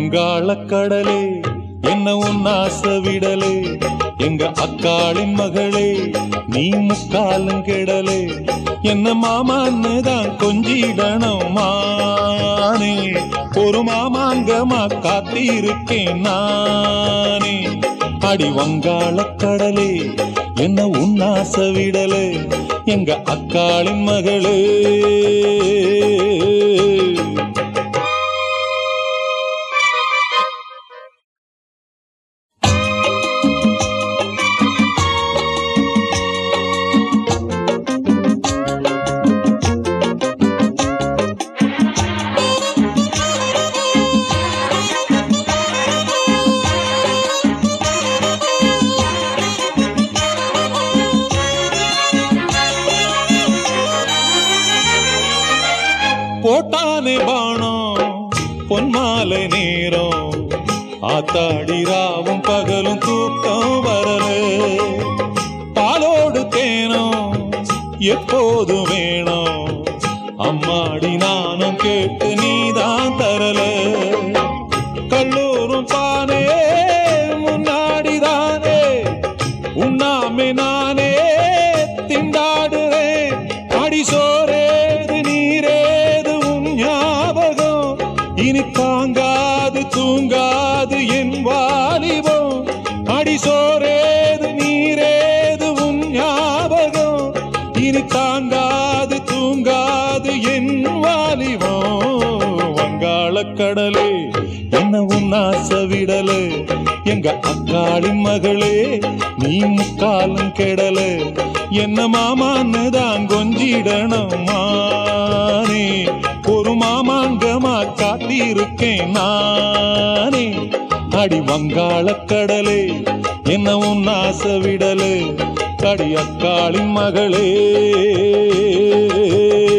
வங்காளக்கடலே என்ன உன்னாச விடலே எங்க அக்காளின் மகளே நீ முக்காலும் கெடலே என்ன மாமான்னு தான் கொஞ்சிடணும் மானே ஒரு மாமாங்கமா காத்திருக்கேன் நானே அடி வங்காளக்கடலே என்ன உன்னாச விடலே எங்க அக்காளின் மகளே போட்டானே பாணம் பொன்மாலை நேரம் ஆத்தாடி ராவும் பகலும் தூக்கம் வரல பாலோடு தேனம் எப்போதும் வேணும் அம்மாடி நானும் கேட்டு நீதான் தரல கல்லூரும் பானே முன்னாடிதானே உண்ணாமே நானே திண்டாடுறேன் அடி சோரேது நீரேது ஞாபகம் இனி தாங்காது தூங்காது என் வாலிபம் அடி சோரேது நீரேது ஞாபகம் இனி தாங்காது தூங்காது என் வாலிபம் வங்காளக்கடலே என்ன உன்னாச விடலே எங்க அக்காளின் மகளே நீ முக்காலும் கெடல என்ன மாமான்னு தான் கொஞ்சிடணும் மானே ஒரு மாமாங்கமா காத்திருக்கேன் நானே அடி வங்காளக்கடலே என்ன உன்னாச விடலே அடி அக்காளின் மகளே